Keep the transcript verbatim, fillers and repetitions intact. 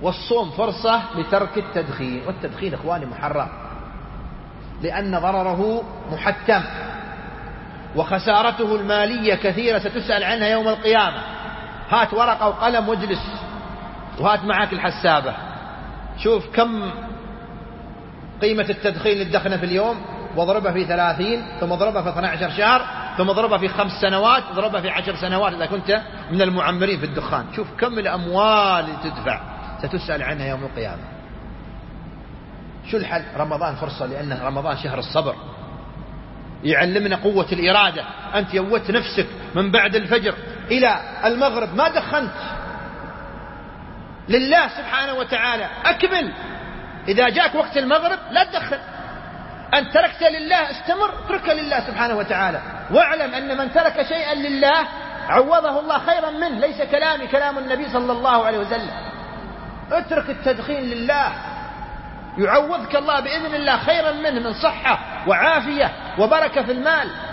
والصوم فرصة لترك التدخين. والتدخين إخواني محرم لأن ضرره محتم وخسارته المالية كثيرة ستسأل عنها يوم القيامة. هات ورقة وقلم واجلس وهات معك الحسابة، شوف كم قيمة التدخين اللي تدخنه في اليوم، واضربها في ثلاثين، ثم اضربها في اثني عشر شهر، ثم اضربها في خمس سنوات، اضربها في عشر سنوات إذا كنت من المعمرين في الدخان. شوف كم الأموال اللي تدفع ستسأل عنها يوم القيامة. شو الحل؟ رمضان فرصة، لأنه رمضان شهر الصبر، يعلمنا قوة الإرادة. أنت يوت نفسك من بعد الفجر إلى المغرب ما دخنت لله سبحانه وتعالى، أكمل. إذا جاءك وقت المغرب لا تدخن. أن تركت لله استمر، اترك لله سبحانه وتعالى، واعلم أن من ترك شيئا لله عوضه الله خيرا منه. ليس كلامي كلام النبي صلى الله عليه وسلم. اترك التدخين لله يعوضك الله بإذن الله خيرا منه، من صحة وعافية وبركة في المال.